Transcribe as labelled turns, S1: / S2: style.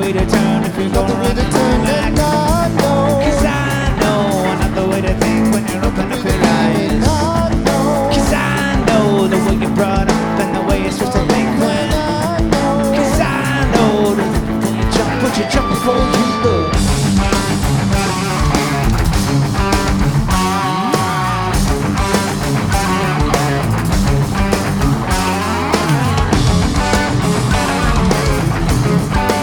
S1: way to turn if you're
S2: Not the
S1: gonna
S2: way
S1: run
S2: to
S1: and
S2: turn
S1: relax.
S2: and not know.
S1: 'Cause I know another way to think when you open up your eyes.
S2: Not know.
S1: 'Cause I know the way you're brought up and the way you're supposed to think when. 'Cause I know the way you jump, put your jump